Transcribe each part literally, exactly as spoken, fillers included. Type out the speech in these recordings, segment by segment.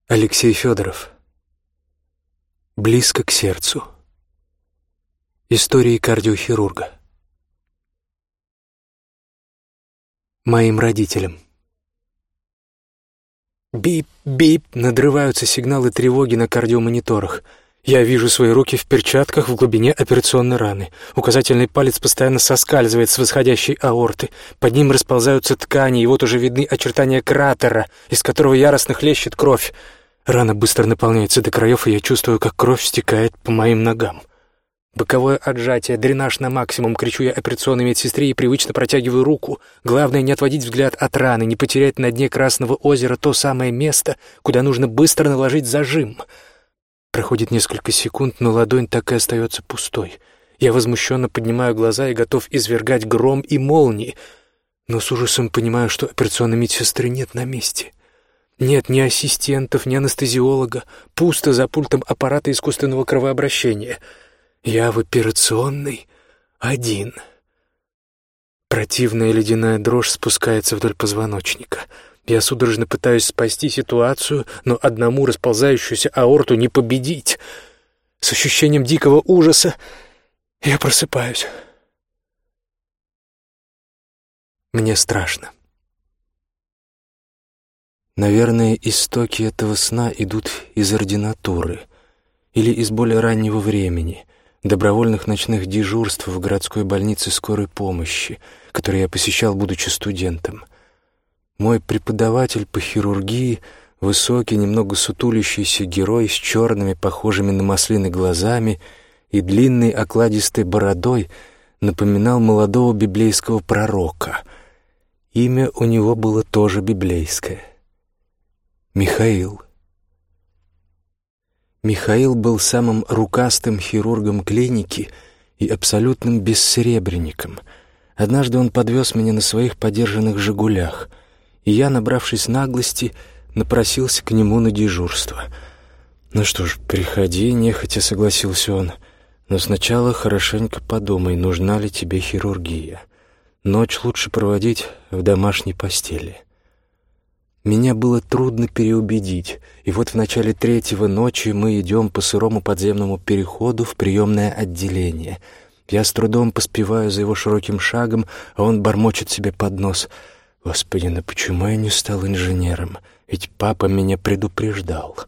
Алексей Федоров. Близко к сердцу. Истории кардиохирурга. Моим родителям. Бип-бип, надрываются сигналы тревоги на кардиомониторах. Я вижу свои руки в перчатках в глубине операционной раны. Указательный палец постоянно соскальзывает с восходящей аорты. Под ним расползаются ткани, и вот уже видны очертания кратера, из которого яростно хлещет кровь. Рана быстро наполняется до краев, и я чувствую, как кровь стекает по моим ногам. Боковое отжатие, дренаж на максимум, кричу я операционной медсестре и привычно протягиваю руку. Главное не отводить взгляд от раны, не потерять на дне Красного озера то самое место, куда нужно быстро наложить зажим. Проходит несколько секунд, но ладонь так и остается пустой. Я возмущенно поднимаю глаза и готов извергать гром и молнии, но с ужасом понимаю, что операционной медсестры нет на месте. Нет ни ассистентов, ни анестезиолога. Пусто за пультом аппарата искусственного кровообращения. Я в операционной один. Противная ледяная дрожь спускается вдоль позвоночника. Я судорожно пытаюсь спасти ситуацию, но одному расползающуюся аорту не победить. С ощущением дикого ужаса я просыпаюсь. Мне страшно. Наверное, истоки этого сна идут из ординатуры или из более раннего времени, добровольных ночных дежурств в городской больнице скорой помощи, которые я посещал, будучи студентом. Мой преподаватель по хирургии, высокий, немного сутулящийся герой с черными, похожими на маслины глазами и длинной окладистой бородой, напоминал молодого библейского пророка. Имя у него было тоже библейское — Михаил. Михаил был самым рукастым хирургом клиники и абсолютным бессеребренником. Однажды он подвез меня на своих подержанных «Жигулях», и я, набравшись наглости, напросился к нему на дежурство. «Ну что ж, приходи», — нехотя согласился он. «Но сначала хорошенько подумай, нужна ли тебе хирургия. Ночь лучше проводить в домашней постели». Меня было трудно переубедить, и вот в начале третьего ночи мы идем по сырому подземному переходу в приемное отделение. Я с трудом поспеваю за его широким шагом, а он бормочет себе под нос: «Господи, ну почему я не стал инженером? Ведь папа меня предупреждал».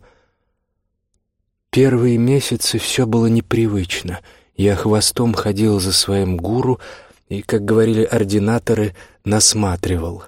Первые месяцы все было непривычно. Я хвостом ходил за своим гуру и, как говорили ординаторы, насматривал.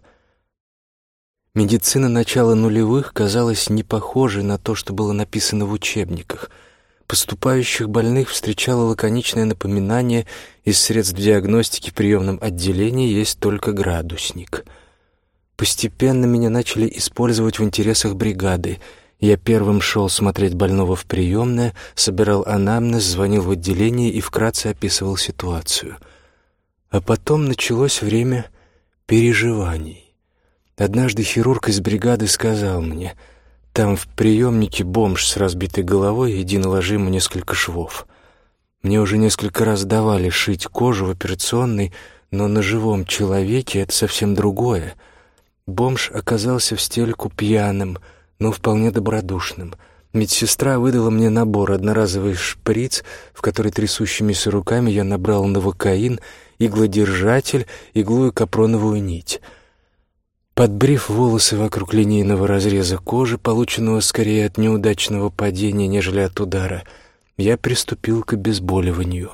Медицина начала нулевых казалась не похожей на то, что было написано в учебниках. Поступающих больных встречало лаконичное напоминание: из средств диагностики в приемном отделении есть только градусник. Постепенно меня начали использовать в интересах бригады. Я первым шел смотреть больного в приемное, собирал анамнез, звонил в отделение и вкратце описывал ситуацию. А потом началось время переживаний. Однажды хирург из бригады сказал мне: «Там в приемнике бомж с разбитой головой, иди наложи ему несколько швов». Мне уже несколько раз давали шить кожу в операционной, но на живом человеке это совсем другое. Бомж оказался в стельку пьяным, но вполне добродушным. Медсестра выдала мне набор: одноразовый шприц, в который трясущимися руками я набрал новокаин, иглодержатель, иглу и капроновую нить. Подбрив волосы вокруг линейного разреза кожи, полученного скорее от неудачного падения, нежели от удара, я приступил к обезболиванию.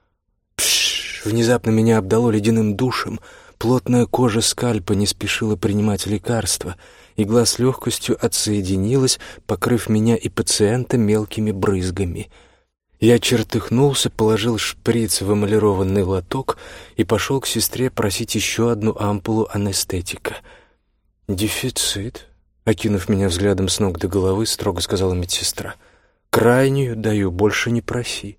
Пш! Внезапно меня обдало ледяным душем. Плотная кожа скальпа не спешила принимать лекарства. Игла с легкостью отсоединилась, покрыв меня и пациента мелкими брызгами. Я чертыхнулся, положил шприц в эмалированный лоток и пошел к сестре просить еще одну ампулу анестетика. «Дефицит», — окинув меня взглядом с ног до головы, строго сказала медсестра. «Крайнюю даю, больше не проси».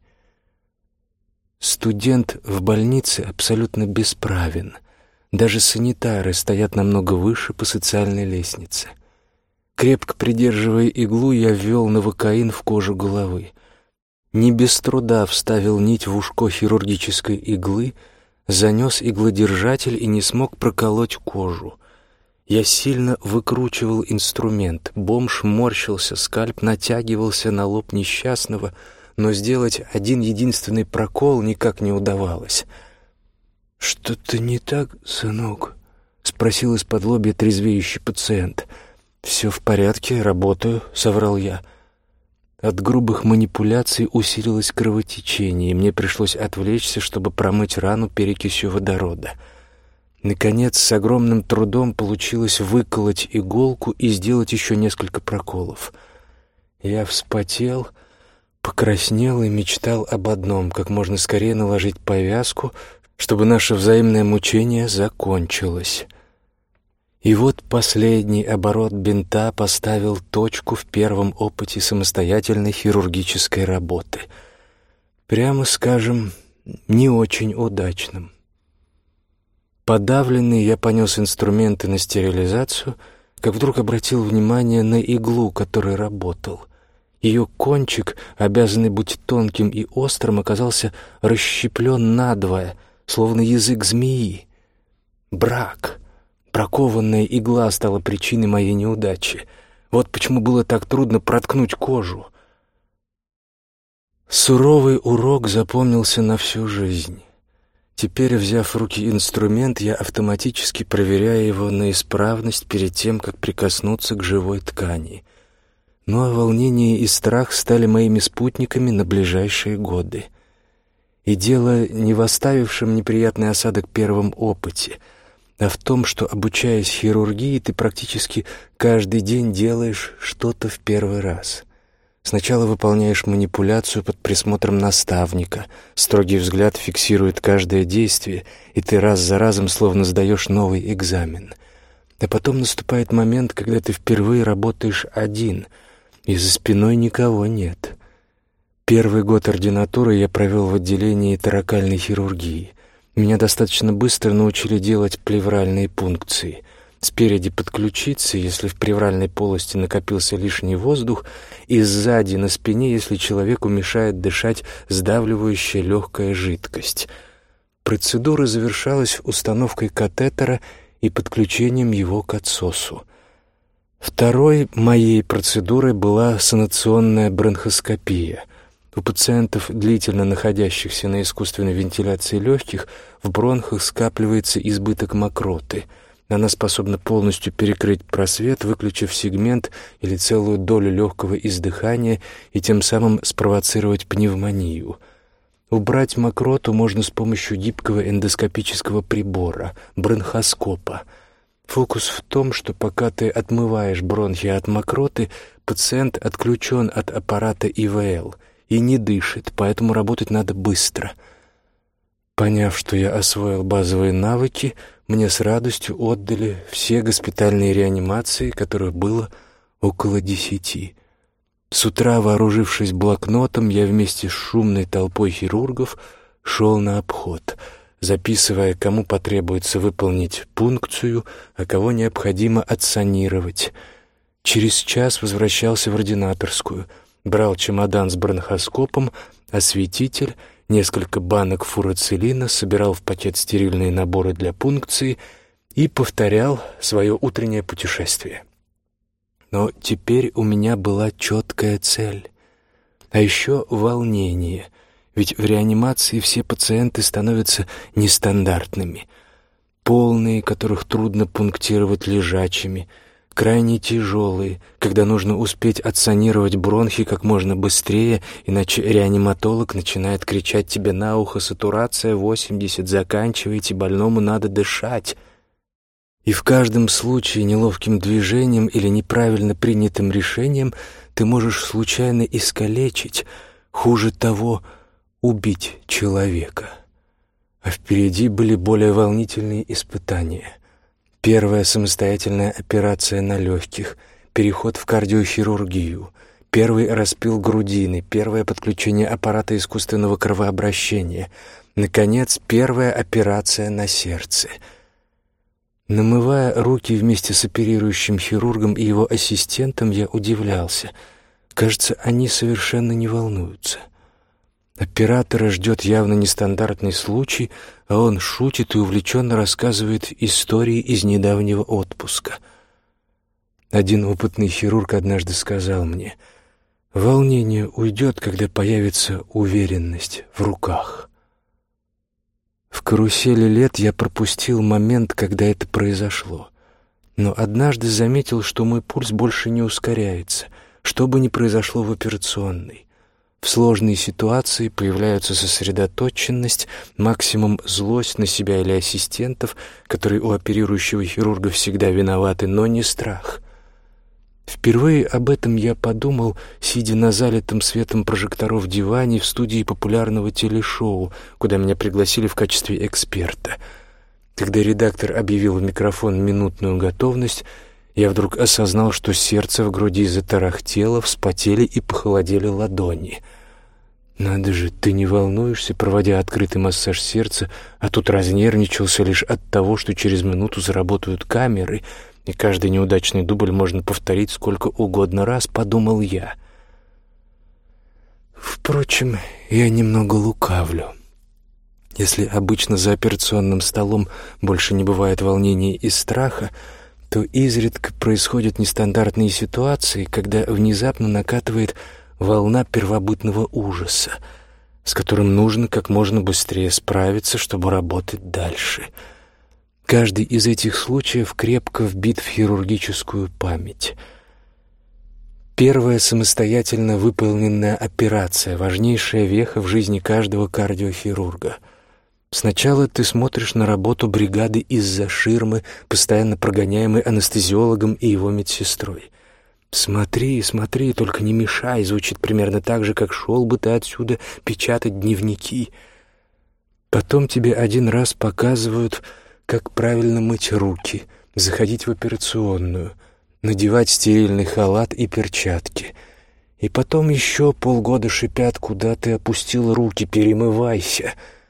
Студент в больнице абсолютно бесправен. Даже санитары стоят намного выше по социальной лестнице. Крепко придерживая иглу, я ввел новокаин в кожу головы. Не без труда вставил нить в ушко хирургической иглы, занес иглодержатель и не смог проколоть кожу. Я сильно выкручивал инструмент. Бомж морщился, скальп натягивался на лоб несчастного, но сделать один единственный прокол никак не удавалось. «Что-то не так, сынок?» — спросил из-под-лобья трезвеющий пациент. «Все в порядке, работаю», — соврал я. От грубых манипуляций усилилось кровотечение, и мне пришлось отвлечься, чтобы промыть рану перекисью водорода. Наконец, с огромным трудом получилось выколоть иголку и сделать еще несколько проколов. Я вспотел, покраснел и мечтал об одном — как можно скорее наложить повязку, чтобы наше взаимное мучение закончилось. И вот последний оборот бинта поставил точку в первом опыте самостоятельной хирургической работы. Прямо скажем, не очень удачным. Подавленный, я понес инструменты на стерилизацию, как вдруг обратил внимание на иглу, которой работал. Ее кончик, обязанный быть тонким и острым, оказался расщеплен надвое, словно язык змеи. Брак. Бракованная игла стала причиной моей неудачи. Вот почему было так трудно проткнуть кожу. Суровый урок запомнился на всю жизнь. Теперь, взяв в руки инструмент, я автоматически проверяю его на исправность перед тем, как прикоснуться к живой ткани. Ну а волнение и страх стали моими спутниками на ближайшие годы. И дело не в оставившем неприятный осадок первом опыте, а в том, что, обучаясь хирургии, ты практически каждый день делаешь что-то в первый раз. Сначала выполняешь манипуляцию под присмотром наставника, строгий взгляд фиксирует каждое действие, и ты раз за разом словно сдаешь новый экзамен. А потом наступает момент, когда ты впервые работаешь один, и за спиной никого нет. Первый год ординатуры я провел в отделении торакальной хирургии. Меня достаточно быстро научили делать плевральные пункции. Спереди под ключицей, если в плевральной полости накопился лишний воздух, и сзади на спине, если человеку мешает дышать сдавливающая легкая жидкость. Процедура завершалась установкой катетера и подключением его к отсосу. Второй моей процедурой была санационная бронхоскопия. У пациентов, длительно находящихся на искусственной вентиляции легких, в бронхах скапливается избыток мокроты. Она способна полностью перекрыть просвет, выключив сегмент или целую долю легкого издыхания и тем самым спровоцировать пневмонию. Убрать мокроту можно с помощью гибкого эндоскопического прибора — бронхоскопа. Фокус в том, что пока ты отмываешь бронхи от мокроты, пациент отключен от аппарата И В Л и не дышит, поэтому работать надо быстро. Поняв, что я освоил базовые навыки, мне с радостью отдали все госпитальные реанимации, которых было около десяти. С утра, вооружившись блокнотом, я вместе с шумной толпой хирургов шел на обход, записывая, кому потребуется выполнить пункцию, а кого необходимо отсанировать. Через час возвращался в ординаторскую, брал чемодан с бронхоскопом, осветитель, несколько банок фурацилина, собирал в пакет стерильные наборы для пункции и повторял свое утреннее путешествие. Но теперь у меня была четкая цель. А еще волнение, ведь в реанимации все пациенты становятся нестандартными. Полные, которых трудно пунктировать лежачими, крайне тяжелые, когда нужно успеть отсанировать бронхи как можно быстрее, иначе реаниматолог начинает кричать тебе на ухо: «Сатурация восемьдесят, заканчивайте, больному надо дышать». И в каждом случае неловким движением или неправильно принятым решением ты можешь случайно искалечить, хуже того, убить человека. А впереди были более волнительные испытания. Первая самостоятельная операция на легких, переход в кардиохирургию, первый распил грудины, первое подключение аппарата искусственного кровообращения, наконец, первая операция на сердце. Намывая руки вместе с оперирующим хирургом и его ассистентом, я удивлялся. Кажется, они совершенно не волнуются. Оператора ждет явно нестандартный случай, а он шутит и увлеченно рассказывает истории из недавнего отпуска. Один опытный хирург однажды сказал мне: «Волнение уйдет, когда появится уверенность в руках». В карусели лет я пропустил момент, когда это произошло. Но однажды заметил, что мой пульс больше не ускоряется, что бы ни произошло в операционной. В сложной ситуации появляются сосредоточенность, максимум злость на себя или ассистентов, которые у оперирующего хирурга всегда виноваты, но не страх. Впервые об этом я подумал, сидя на залитом светом прожекторов диване в студии популярного телешоу, куда меня пригласили в качестве эксперта. Когда редактор объявил в микрофон минутную готовность, я вдруг осознал, что сердце в груди затарахтело, вспотели и похолодели ладони. «Надо же, ты не волнуешься, проводя открытый массаж сердца, а тут разнервничался лишь от того, что через минуту заработают камеры, и каждый неудачный дубль можно повторить сколько угодно раз», — подумал я. Впрочем, я немного лукавлю. Если обычно за операционным столом больше не бывает волнения и страха, то изредка происходят нестандартные ситуации, когда внезапно накатывает волна первобытного ужаса, с которым нужно как можно быстрее справиться, чтобы работать дальше. Каждый из этих случаев крепко вбит в хирургическую память. Первая самостоятельно выполненная операция — важнейшая веха в жизни каждого кардиохирурга. Сначала ты смотришь на работу бригады из-за ширмы, постоянно прогоняемой анестезиологом и его медсестрой. «Смотри, смотри, только не мешай» звучит примерно так же, как «шел бы ты отсюда печатать дневники». Потом тебе один раз показывают, как правильно мыть руки, заходить в операционную, надевать стерильный халат и перчатки. И потом еще полгода шипят, куда ты опустил руки, перемывайся.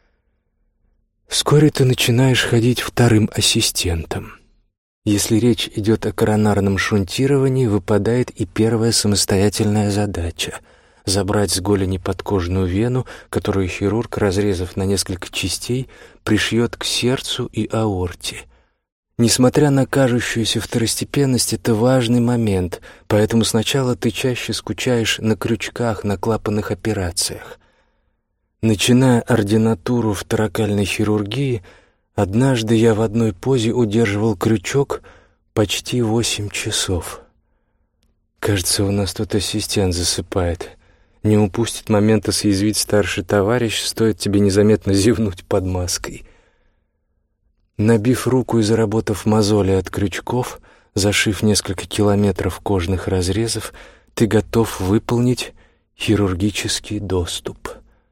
Вскоре ты начинаешь ходить вторым ассистентом. Если речь идет о коронарном шунтировании, выпадает и первая самостоятельная задача — забрать с голени подкожную вену, которую хирург, разрезав на несколько частей, пришьет к сердцу и аорте. Несмотря на кажущуюся второстепенность, это важный момент, поэтому сначала ты чаще скучаешь на крючках, на клапанных операциях. Начиная ординатуру в торакальной хирургии, однажды я в одной позе удерживал крючок почти восемь часов. Кажется, у нас тут ассистент засыпает. Не упустит момента съязвить старший товарищ, стоит тебе незаметно зевнуть под маской. Набив руку и заработав мозоли от крючков, зашив несколько километров кожных разрезов, ты готов выполнить хирургический доступ.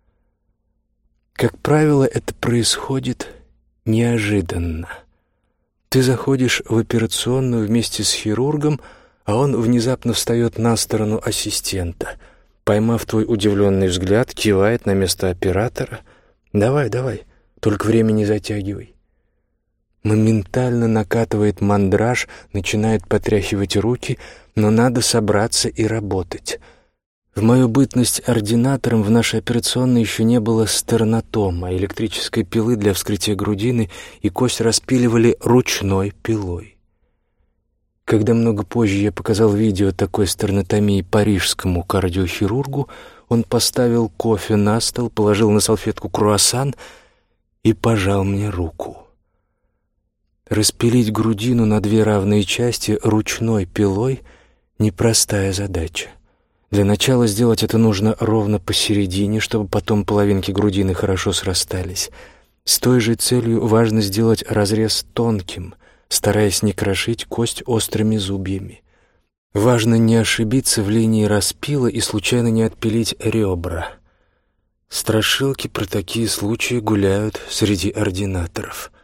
Как правило, это происходит неожиданно. Ты заходишь в операционную вместе с хирургом, а он внезапно встает на сторону ассистента. Поймав твой удивленный взгляд, кивает на место оператора. «Давай, давай, только время не затягивай». Моментально накатывает мандраж, начинает потряхивать руки, но надо собраться и работать. В мою бытность ординатором в нашей операционной еще не было стернотома, электрической пилы для вскрытия грудины, и кость распиливали ручной пилой. Когда много позже я показал видео такой стернотомии парижскому кардиохирургу, он поставил кофе на стол, положил на салфетку круассан и пожал мне руку. Распилить грудину на две равные части ручной пилой — непростая задача. Для начала сделать это нужно ровно посередине, чтобы потом половинки грудины хорошо срастались. С той же целью важно сделать разрез тонким, стараясь не крошить кость острыми зубьями. Важно не ошибиться в линии распила и случайно не отпилить ребра. Страшилки про такие случаи гуляют среди ординаторов.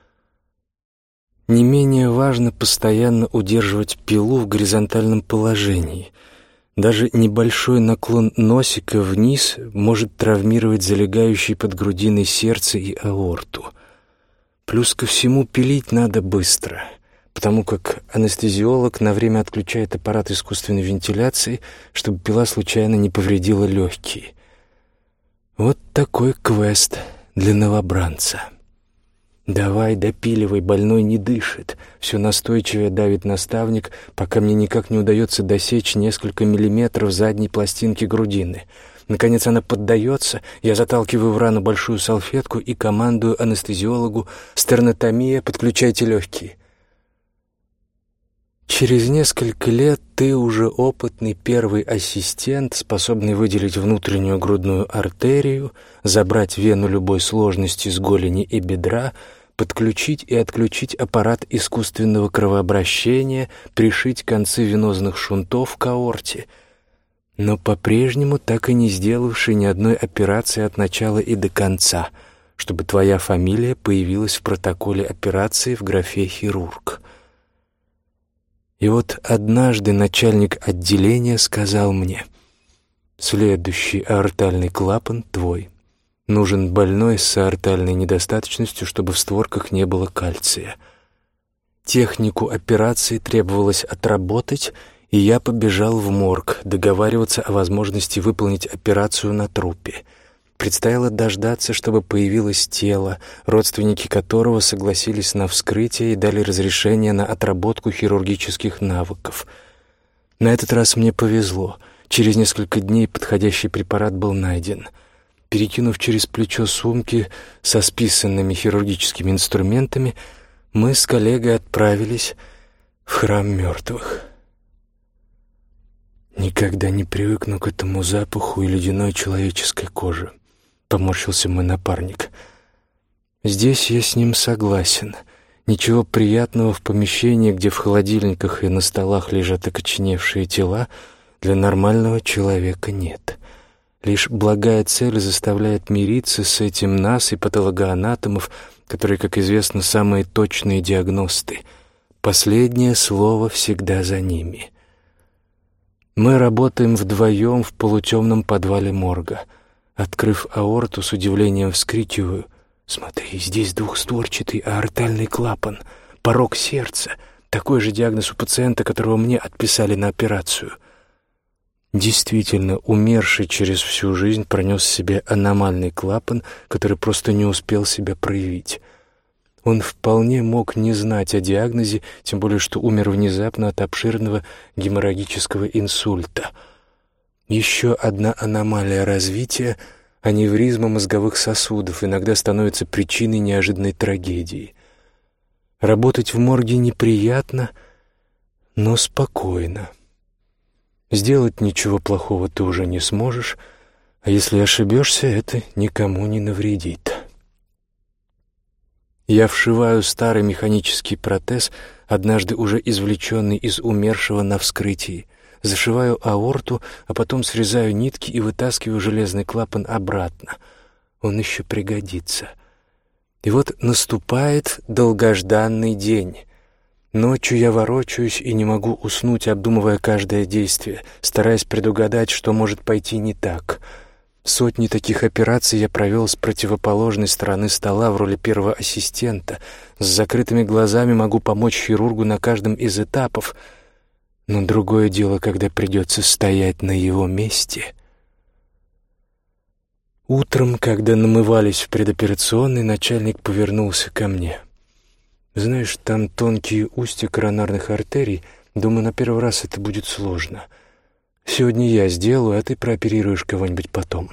Не менее важно постоянно удерживать пилу в горизонтальном положении. Даже небольшой наклон носика вниз может травмировать залегающие под грудиной сердце и аорту. Плюс ко всему пилить надо быстро, потому как анестезиолог на время отключает аппарат искусственной вентиляции, чтобы пила случайно не повредила легкие. Вот такой квест для новобранца. «Давай, допиливай, больной не дышит», — все настойчивее давит наставник, пока мне никак не удается досечь несколько миллиметров задней пластинки грудины. Наконец она поддается, я заталкиваю в рану большую салфетку и командую анестезиологу: «Стернотомия, подключайте легкие». Через несколько лет ты уже опытный первый ассистент, способный выделить внутреннюю грудную артерию, забрать вену любой сложности с голени и бедра, подключить и отключить аппарат искусственного кровообращения, пришить концы венозных шунтов к аорте, но по-прежнему так и не сделавший ни одной операции от начала и до конца, чтобы твоя фамилия появилась в протоколе операции в графе «хирург». И вот однажды начальник отделения сказал мне: «Следующий аортальный клапан твой. Нужен больной с аортальной недостаточностью, чтобы в створках не было кальция». Технику операции требовалось отработать, и я побежал в морг договариваться о возможности выполнить операцию на трупе. Предстояло дождаться, чтобы появилось тело, родственники которого согласились на вскрытие и дали разрешение на отработку хирургических навыков. На этот раз мне повезло. Через несколько дней подходящий препарат был найден. Перекинув через плечо сумки со списанными хирургическими инструментами, мы с коллегой отправились в храм мертвых. «Никогда не привыкну к этому запаху и ледяной человеческой кожи», — поморщился мой напарник. «Здесь я с ним согласен. Ничего приятного в помещении, где в холодильниках и на столах лежат окоченевшие тела, для нормального человека нет. Лишь благая цель заставляет мириться с этим нас и патологоанатомов, которые, как известно, самые точные диагносты. Последнее слово всегда за ними». Мы работаем вдвоем в полутемном подвале морга. Открыв аорту, с удивлением вскрикиваю: «Смотри, здесь двухстворчатый аортальный клапан, порок сердца, такой же диагноз у пациента, которого мне отписали на операцию». Действительно, умерший через всю жизнь пронес в себе аномальный клапан, который просто не успел себя проявить. Он вполне мог не знать о диагнозе, тем более что умер внезапно от обширного геморрагического инсульта. Еще одна аномалия развития — аневризма мозговых сосудов — иногда становится причиной неожиданной трагедии. Работать в морге неприятно, но спокойно. Сделать ничего плохого ты уже не сможешь, а если ошибешься, это никому не навредит. Я вшиваю старый механический протез, однажды уже извлеченный из умершего на вскрытии, зашиваю аорту, а потом срезаю нитки и вытаскиваю железный клапан обратно. Он еще пригодится. И вот наступает долгожданный день. Ночью я ворочаюсь и не могу уснуть, обдумывая каждое действие, стараясь предугадать, что может пойти не так. Сотни таких операций я провел с противоположной стороны стола в роли первого ассистента. С закрытыми глазами могу помочь хирургу на каждом из этапов, но другое дело, когда придется стоять на его месте. Утром, когда намывались в предоперационной, начальник повернулся ко мне. «Знаешь, там тонкие устья коронарных артерий. Думаю, на первый раз это будет сложно. Сегодня я сделаю, а ты прооперируешь кого-нибудь потом».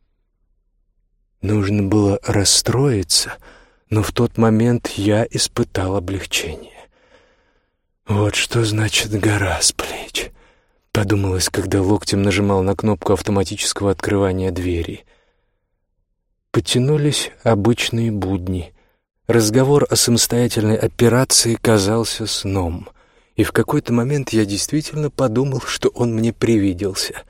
Нужно было расстроиться, но в тот момент я испытал облегчение. «Вот что значит гора с плеч», — подумалось, когда локтем нажимал на кнопку автоматического открывания двери. Потянулись обычные будни. Разговор о самостоятельной операции казался сном, и в какой-то момент я действительно подумал, что он мне привиделся.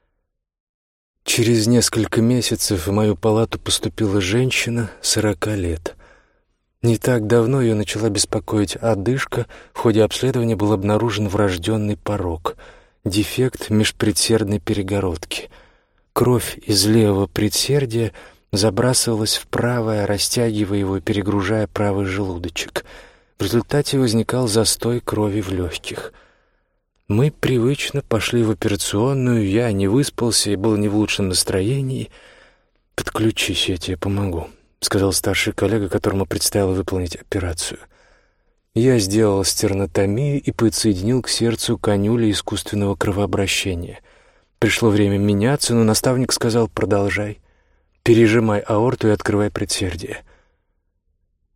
Через несколько месяцев в мою палату поступила женщина сорока лет. Не так давно ее начала беспокоить одышка, в ходе обследования был обнаружен врожденный порок, дефект межпредсердной перегородки. Кровь из левого предсердия забрасывалась в правое, растягивая его и перегружая правый желудочек. В результате возникал застой крови в легких. Мы привычно пошли в операционную, я не выспался и был не в лучшем настроении. «Подключись, я тебе помогу», — сказал старший коллега, которому предстояло выполнить операцию. Я сделал стернотомию и подсоединил к сердцу канюли искусственного кровообращения. Пришло время меняться, но наставник сказал: «Продолжай. Пережимай аорту и открывай предсердие».